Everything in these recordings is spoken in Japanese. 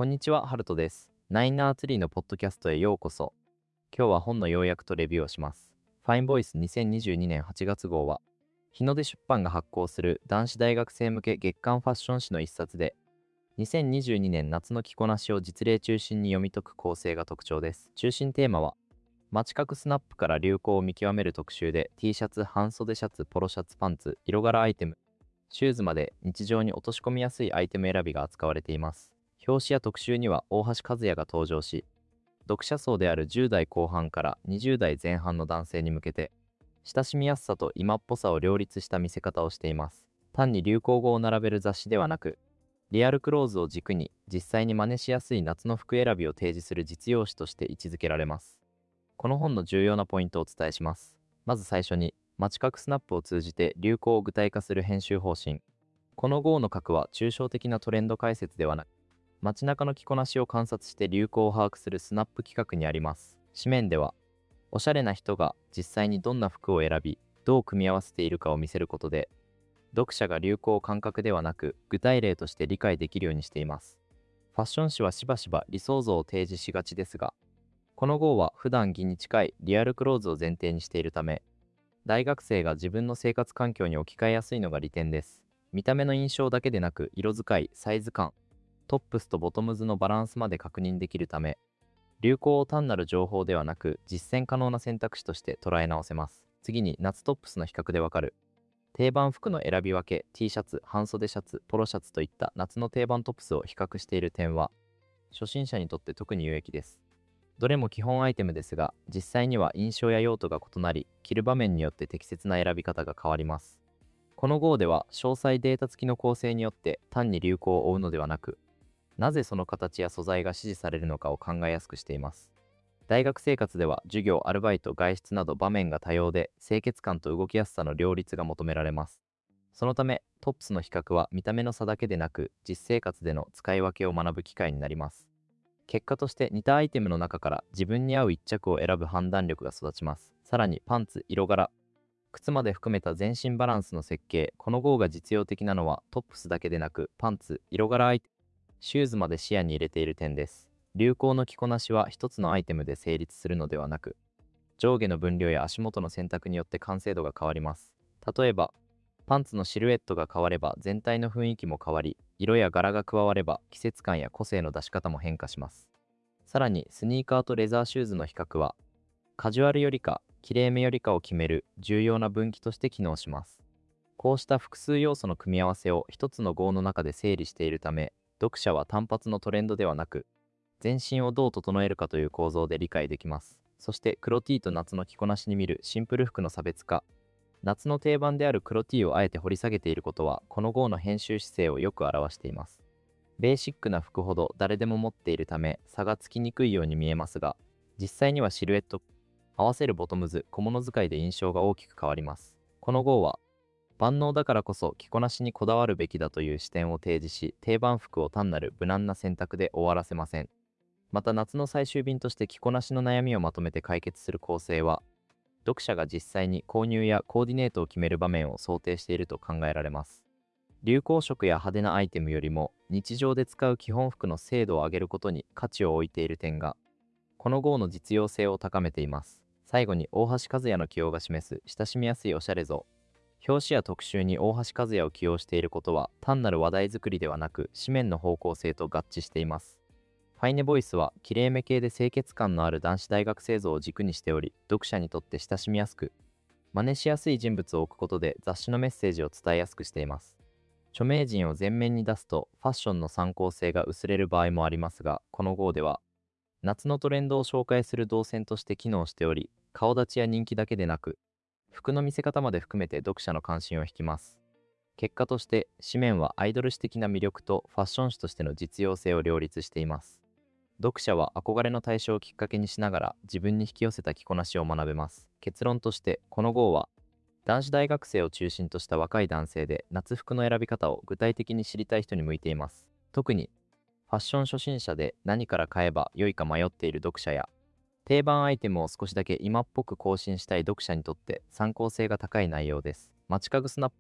こんにちは、ハルトです。ナインナーツリーのポッドキャストへようこそ。今日は本の要約とレビューをします。ファインボイス2022年8月号は、日の出出版が発行する男子大学生向け月刊ファッション誌の一冊で、2022年夏の着こなしを実例中心に読み解く構成が特徴です。中心テーマは、街角スナップから流行を見極める特集で、T シャツ、半袖シャツ、ポロシャツ、パンツ、色柄アイテム、シューズまで日常に落とし込みやすいアイテム選びが扱われています。表紙や特集には大橋和也が登場し、読者層である10代後半から20代前半の男性に向けて、親しみやすさと今っぽさを両立した見せ方をしています。単に流行語を並べる雑誌ではなく、リアルクローズを軸に実際に真似しやすい夏の服選びを提示する実用誌として位置づけられます。この本の重要なポイントをお伝えします。まず最初に、街角スナップを通じて流行を具体化する編集方針。この号の核は抽象的なトレンド解説ではなく、街中の着こなしを観察して流行を把握するスナップ企画にあります。紙面では、おしゃれな人が実際にどんな服を選び、どう組み合わせているかを見せることで、読者が流行を感覚ではなく、具体例として理解できるようにしています。ファッション誌はしばしば理想像を提示しがちですが、この号は普段着に近いリアルクローズを前提にしているため、大学生が自分の生活環境に置き換えやすいのが利点です。見た目の印象だけでなく、色使い、サイズ感、トップスとボトムズのバランスまで確認できるため、流行を単なる情報ではなく実践可能な選択肢として捉え直せます。次に夏トップスの比較でわかる定番服の選び分け、 T シャツ、半袖シャツ、ポロシャツといった夏の定番トップスを比較している点は初心者にとって特に有益です。どれも基本アイテムですが、実際には印象や用途が異なり、着る場面によって適切な選び方が変わります。この号では詳細データ付きの構成によって単に流行を追うのではなく、なぜその形や素材が支持されるのかを考えやすくしています。大学生活では授業、アルバイト、外出など場面が多様で、清潔感と動きやすさの両立が求められます。そのため、トップスの比較は見た目の差だけでなく、実生活での使い分けを学ぶ機会になります。結果として似たアイテムの中から自分に合う一着を選ぶ判断力が育ちます。さらにパンツ、色柄、靴まで含めた全身バランスの設計。この号が実用的なのはトップスだけでなく、パンツ、色柄アイテム、シューズまで視野に入れている点です。流行の着こなしは一つのアイテムで成立するのではなく、上下の分量や足元の選択によって完成度が変わります。例えば、パンツのシルエットが変われば全体の雰囲気も変わり、色や柄が加われば季節感や個性の出し方も変化します。さらに、スニーカーとレザーシューズの比較は、カジュアルよりか、きれいめよりかを決める重要な分岐として機能します。こうした複数要素の組み合わせを一つの号の中で整理しているため、読者は単発のトレンドではなく、全身をどう整えるかという構造で理解できます。そして黒 T と夏の着こなしに見るシンプル服の差別化。夏の定番である黒 T をあえて掘り下げていることは、この号の編集姿勢をよく表しています。ベーシックな服ほど誰でも持っているため差がつきにくいように見えますが、実際にはシルエット、合わせるボトムズ、小物使いで印象が大きく変わります。この号は、万能だからこそ着こなしにこだわるべきだという視点を提示し、定番服を単なる無難な選択で終わらせません。また夏の最終便として着こなしの悩みをまとめて解決する構成は、読者が実際に購入やコーディネートを決める場面を想定していると考えられます。流行色や派手なアイテムよりも日常で使う基本服の精度を上げることに価値を置いている点が、この号の実用性を高めています。最後に大橋和也の起用が示す親しみやすいおしゃれ像。表紙や特集に大橋和也を起用していることは単なる話題作りではなく紙面の方向性と合致しています。ファイネボイスはきれいめ系で清潔感のある男子大学生像を軸にしており、読者にとって親しみやすく、真似しやすい人物を置くことで雑誌のメッセージを伝えやすくしています。著名人を前面に出すとファッションの参考性が薄れる場合もありますが、この号では夏のトレンドを紹介する動線として機能しており、顔立ちや人気だけでなく、服の見せ方まで含めて読者の関心を引きます。結果として、紙面はアイドル誌的な魅力とファッション誌としての実用性を両立しています。読者は憧れの対象をきっかけにしながら自分に引き寄せた着こなしを学べます。結論として、この号は、男子大学生を中心とした若い男性で夏服の選び方を具体的に知りたい人に向いています。特に、ファッション初心者で何から買えば良いか迷っている読者や、定番アイテムを少しだけ今っぽく更新したい読者にとって参考性が高い内容です。街角スナップ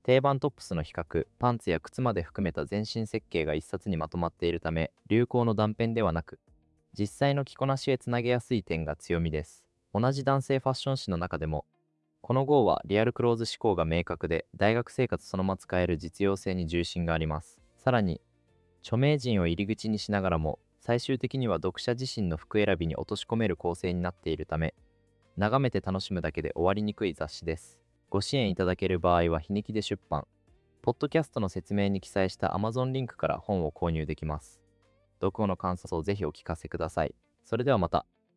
定番トップスの比較、パンツや靴まで含めた全身設計が一冊にまとまっているため、流行の断片ではなく、実際の着こなしへつなげやすい点が強みです。同じ男性ファッション誌の中でも、この号はリアルクローズ志向が明確で、大学生活そのまま使える実用性に重心があります。さらに、著名人を入り口にしながらも、最終的には読者自身の服選びに落とし込める構成になっているため、眺めて楽しむだけで終わりにくい雑誌です。ご支援いただける場合は日にきで出版、ポッドキャストの説明に記載した Amazon リンクから本を購入できます。読後の感想をぜひお聞かせください。それではまた。